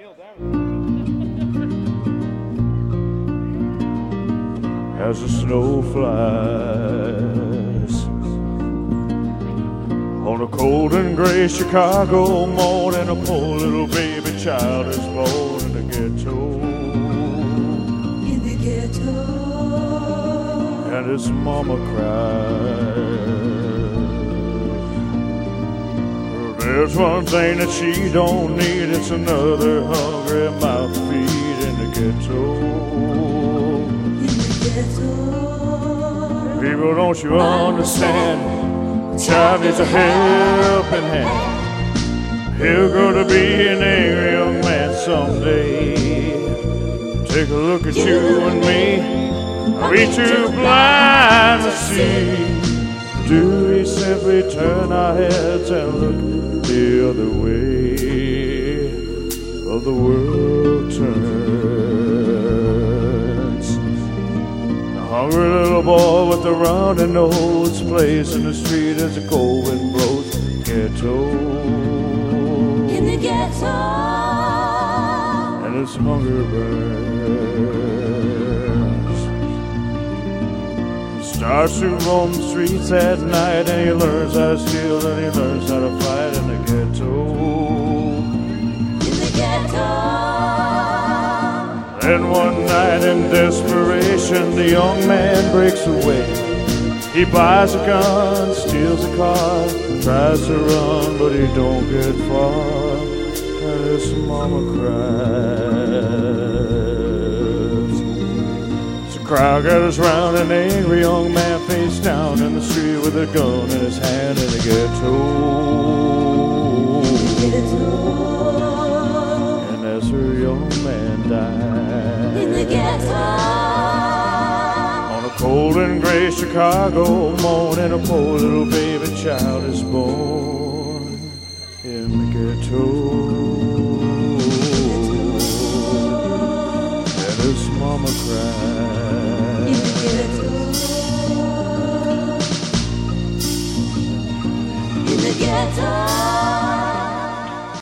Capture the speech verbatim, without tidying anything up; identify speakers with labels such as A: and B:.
A: As the snow flies on a cold and gray Chicago morning, a poor little baby child is born in the ghetto.
B: In the ghetto.
A: And his mama cries. There's one thing that she don't need, it's another hungry mouth to feed in the ghetto. People, don't you understand? The child needs a helping hand. He'll grow to be an angry young man someday. Take a look at you and me. Are we too blind to see? Do we simply turn our heads and look the other way? Of the world turns. Hungry little boy with a rounded nose plays in the street as the cold wind blows. Ghetto.
B: In the ghetto.
A: And his hunger burns. He starts to roam the streets at night, and he learns how to steal and he learns how to fight in the ghetto.
B: In the ghetto.
A: Then one night in desperation, the young man breaks away. He buys a gun, steals a car, tries to run, but he don't get far. And his mama cries. So the crowd gathers round an angry young man face down in the street with a gun in his hand in the ghetto. And as her young man died
B: In the ghetto.
A: on a cold and gray Chicago morning, a poor little baby child is born in the ghetto. And his mama cried.